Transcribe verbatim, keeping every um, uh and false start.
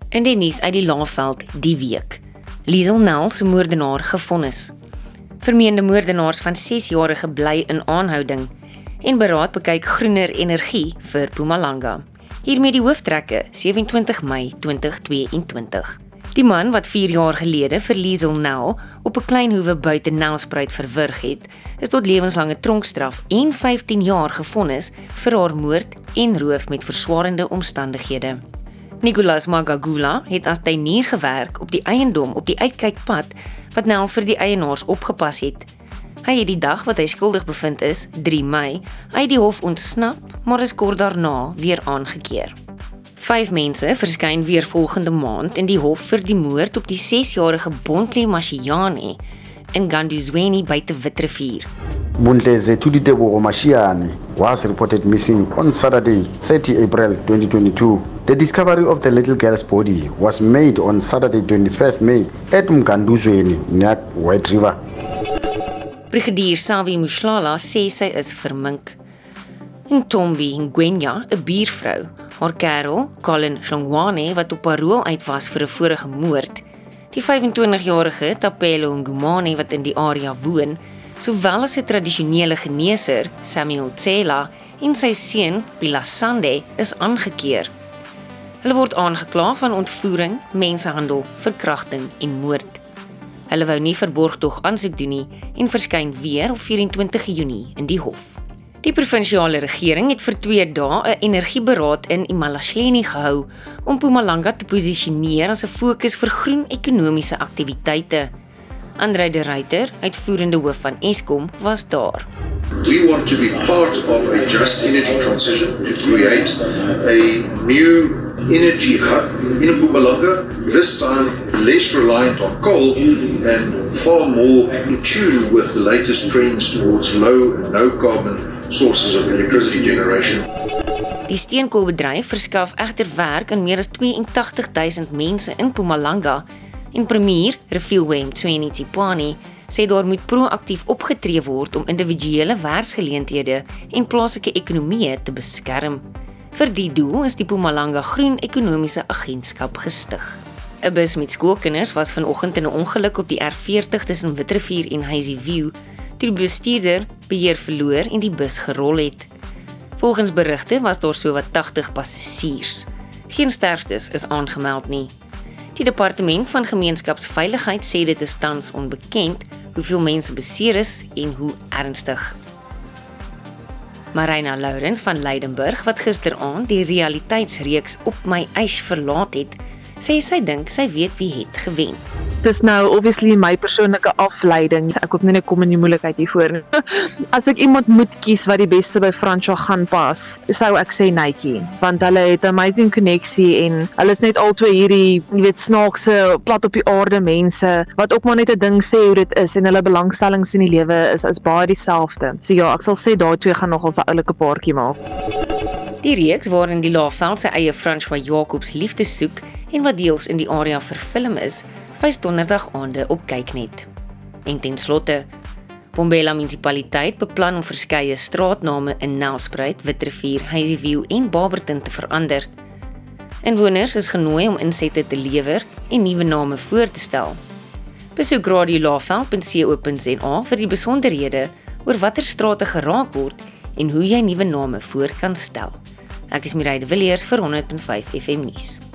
In die nuus uit die Laagveld die week. Liesel Nel se moordenaar gevonnis. Vermeende moordenaars van sesjarige bly in aanhouding en beraad bekyk groener energie vir Mpumalanga. Hiermee die hooftrekke sewentwintig Mei twintig tweeëntwintig. Die man wat vier jaar gelede vir Liesel Nel op 'n klein hoewe buite Nelspruit verwrig het, is tot lewenslange tronkstraf en vyftien jaar gevonnis vir haar moord en roof met verswarende omstandighede. Nicolas Magagula het as tuinier gewerk op die eiendom op die uitkykpad wat Nel vir die eienaars opgepas het. Hy het die dag wat hy skuldig bevind is, drie Mei, uit die hof ontsnap, maar is kort daarna weer aangekeer. Vyf mense verskyn weer volgende maand in die hof vir die moord op die sesjarige Bontle Mashiane in Ganduzweni buite Witrivier. Bontle Zetuditebogo Mashiane was reported missing on Saturday, thirtieth April twenty twenty-two. The discovery of the little girl's body was made on Saturday, twenty-first May at Mganduzweni near White River. Brigadier Savi Mushlala sê sy is vermink. Ntombi Ngwenya, 'n buurvrou, haar kerel, Colin Shongwane, wat op parool uit was vir 'n vorige moord, die vyfentwintigjarige Tapelo Ngumane wat in die area woon, sowel as 'n tradisionele geneeser, Samuel Tsela, en sy seun, Pilasande, is aangekeer. Hulle word aangekla van ontvoering, mensenhandel, verkrachting en moord. Hulle wou nie verborgtog aansoek doen nie en verskyn weer op vyf-en-twintig Junie in die hof. Die provinsiale regering het vir twee dae 'n energieberaad in Imalahleni gehou om Mpumalanga te posisioneer as 'n fokus vir groen ekonomiese aktiwiteite. Andrei de Ruyter, uitvoerende hoof van Eskom, was daar. We want to be part of a just energy transition to create a new energy hub in Mpumalanga, this time less reliant on coal and far more in tune with the latest trends towards low and no carbon sources of electricity generation. Die steenkoolbedryf verskaf egter werk aan meer as twee-en-tagtig duisend mense in Mpumalanga en premier Refilwe Mthweni Tsipane sê daar moet proaktief opgetree word om individuele werksgeleenthede en plaaslike ekonomieë te beskerm. Vir die doel is die Mpumalanga Groen Ekonomiese Agentskap gestig. 'n Bus met skoolkinders was vanoggend in 'n ongeluk op die R veertig tussen Witrivier en Hazyview, toe die bestuurder beheer verloor en die bus gerol het. Volgens berigte was daar sowat tagtig passasiers. Geen sterftes is aangemeld nie. Die departement van gemeenskapsveiligheid sê dit is tans onbekend hoeveel mense beseer is en hoe ernstig. Marina Lourens van Leidenburg, wat gisteraand die realiteitsreeks Op My Eis verlaat het, sê sy dink sy weet wie het gewen. Dit is nou obviously my persoonlike afleiding. Ek hoop nie ek kom in die moeilikheid hiervoor. As ek iemand moet kies wat die beste by Francois gaan pas, sou ek sê Nike, want hulle het 'n amazing koneksie en hulle is net albei hierdie, jy weet, snaakse, plat op die aarde mense wat ook maar net 'n ding sê hoe dit is en hulle belangstellings in die lewe is is baie dieselfde. So ja, ek sal sê daai twee gaan nogal 'n oulike paartjie maak. Die reeks waarin die Laagveld sy eie François Jacobs liefde soek en wat deels in die area verfilm is, wys donderdag aande op Kyknet. En ten slotte, Mbombela munisipaliteit beplan om verskeie straatname in Nelspruit, Witrivier, Hazyview en Barberton te verander. Inwoners is genooi om insette te lewer en nuwe name voor te stel. Besoek radio laagveld punt co punt za vir die besonderhede oor watter strate geraak word en hoe jy nuwe name voor kan stel. Ek is Mireille de Villiers vir honderd punt vyf F M nuus.